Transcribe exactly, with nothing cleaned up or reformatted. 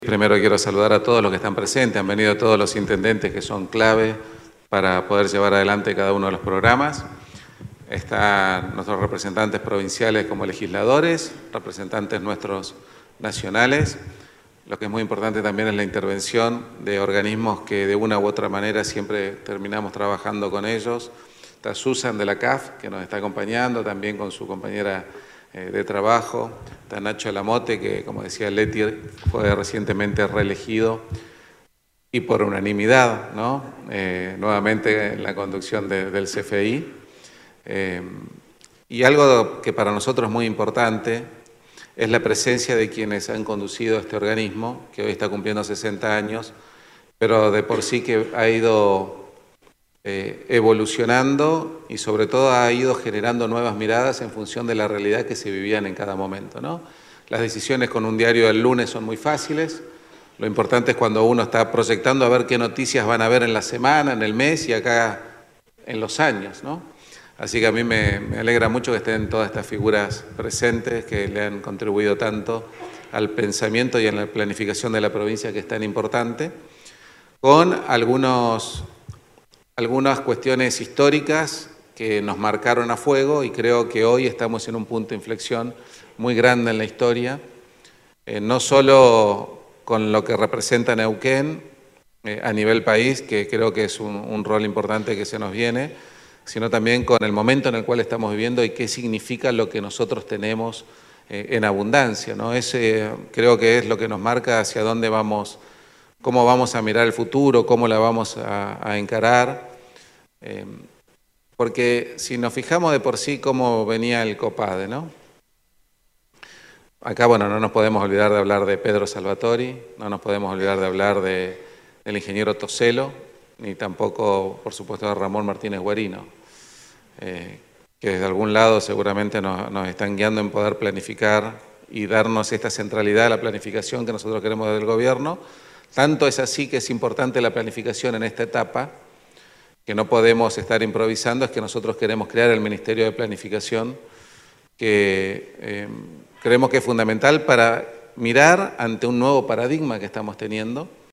Primero quiero saludar a todos los que están presentes, han venido todos los intendentes que son clave para poder llevar adelante cada uno de los programas. Están nuestros representantes provinciales como legisladores, representantes nuestros nacionales. Lo que es muy importante también es la intervención de organismos que de una u otra manera siempre terminamos trabajando con ellos. Está Susan de la C A F, que nos está acompañando, también con su compañera de trabajo. Está Nacho Lamote, que como decía Leti, fue recientemente reelegido y por unanimidad, ¿no? Eh, nuevamente en la conducción de, del C F I. Eh, y algo que para nosotros es muy importante es la presencia de quienes han conducido este organismo, que hoy está cumpliendo sesenta años, pero de por sí que ha ido Eh, evolucionando y sobre todo ha ido generando nuevas miradas en función de la realidad que se vivían en cada momento, ¿no? Las decisiones con un diario del lunes son muy fáciles, lo importante es cuando uno está proyectando a ver qué noticias van a haber en la semana, en el mes y acá en los años, ¿no? Así que a mí me, me alegra mucho que estén todas estas figuras presentes que le han contribuido tanto al pensamiento y a la planificación de la provincia, que es tan importante, con algunos... algunas cuestiones históricas que nos marcaron a fuego y creo que hoy estamos en un punto de inflexión muy grande en la historia, eh, no solo con lo que representa Neuquén eh, a nivel país, que creo que es un, un rol importante que se nos viene, sino también con el momento en el cual estamos viviendo y qué significa lo que nosotros tenemos eh, en abundancia, ¿no? Ese creo que es lo que nos marca hacia dónde vamos, cómo vamos a mirar el futuro, cómo la vamos a, a encarar. Eh, porque si nos fijamos de por sí cómo venía el COPADE, ¿no? Acá, bueno, no nos podemos olvidar de hablar de Pedro Salvatori, no nos podemos olvidar de hablar de, del ingeniero Toselo, ni tampoco, por supuesto, de Ramón Martínez Guarino, eh, que desde algún lado seguramente nos, nos están guiando en poder planificar y darnos esta centralidad a la planificación que nosotros queremos desde el gobierno. Tanto es así que es importante la planificación en esta etapa, que no podemos estar improvisando, es que nosotros queremos crear el Ministerio de Planificación, que eh, creemos que es fundamental para mirar ante un nuevo paradigma que estamos teniendo,